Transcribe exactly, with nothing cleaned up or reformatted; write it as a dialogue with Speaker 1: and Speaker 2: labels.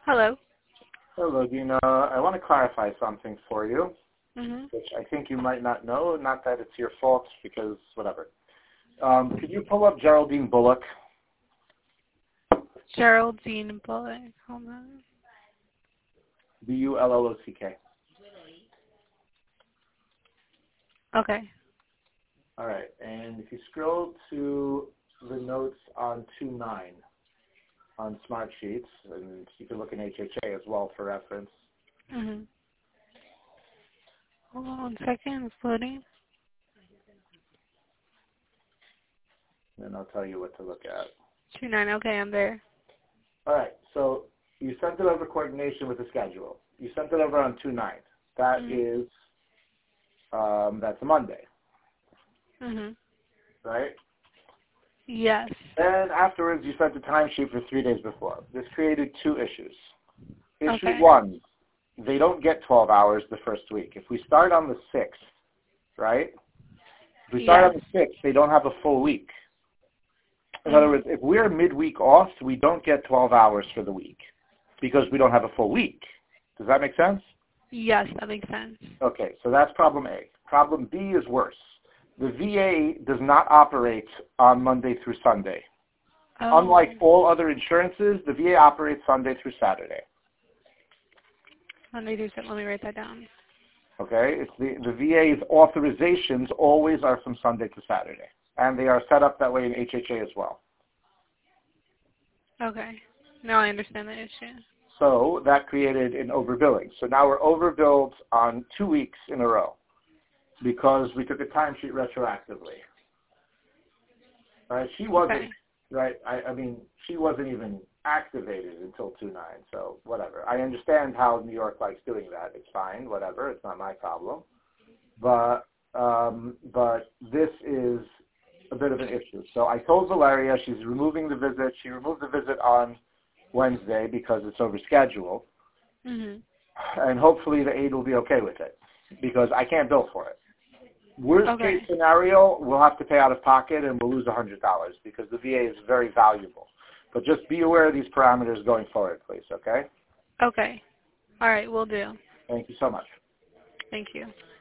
Speaker 1: Hello.
Speaker 2: Hello, Dina. I want to clarify something for you,
Speaker 1: Mhm.
Speaker 2: which I think you might not know. Not that it's your fault, because whatever. Um, could you pull up Geraldine Bullock?
Speaker 1: Geraldine Bullock. Hold on.
Speaker 2: B U L L O C K.
Speaker 1: Okay.
Speaker 2: All right. And if you scroll to the notes on two nine on Smart Sheets, and you can look in H H A as well for reference.
Speaker 1: Mhm. Hold on one second. It's loading.
Speaker 2: And I'll tell you what to look at.
Speaker 1: Two nine. Okay, I'm there.
Speaker 2: All right. So you sent it over coordination with the schedule. You sent it over on two nine. That
Speaker 1: Mhm.
Speaker 2: is, um, that's a Monday,
Speaker 1: Mhm.
Speaker 2: right?
Speaker 1: Yes.
Speaker 2: And afterwards, you sent the timesheet for three days before. This created two issues. Issue
Speaker 1: Okay.
Speaker 2: one, they don't get twelve hours the first week. If we start on the sixth, right? If we start
Speaker 1: Yes.
Speaker 2: on the sixth, they don't have a full week. In other
Speaker 1: Mhm.
Speaker 2: words, if we're midweek off, we don't get twelve hours for the week because we don't have a full week. Does that make sense?
Speaker 1: Yes, that makes sense.
Speaker 2: Okay, so that's problem A. Problem B is worse. The V A does not operate on Monday through Sunday.
Speaker 1: Oh.
Speaker 2: Unlike all other insurances, the V A operates Sunday through Saturday.
Speaker 1: Let me do something. Let me write that down.
Speaker 2: Okay, it's the, the V A's authorizations always are from Sunday to Saturday, and they are set up that way in H H A as well.
Speaker 1: Okay. Now I understand the issue.
Speaker 2: So that created an overbilling. So now we're overbilled on two weeks in a row because we took a timesheet retroactively. Right? She wasn't,
Speaker 1: Okay.
Speaker 2: right? I, I mean, she wasn't even activated until two nine, so whatever. I understand how New York likes doing that. It's fine, whatever. It's not my problem. But um, but this is a bit of an issue. So I told Valeria she's removing the visit. She removed the visit on Wednesday because it's overscheduled.
Speaker 1: Mhm.
Speaker 2: And hopefully the aide will be okay with it because I can't bill for it. Worst case
Speaker 1: Okay.
Speaker 2: scenario, we'll have to pay out of pocket and we'll lose one hundred dollars because the V A is very valuable. But just be aware of these parameters going forward, please, okay?
Speaker 1: Okay. All right, we'll do.
Speaker 2: Thank you so much.
Speaker 1: Thank you.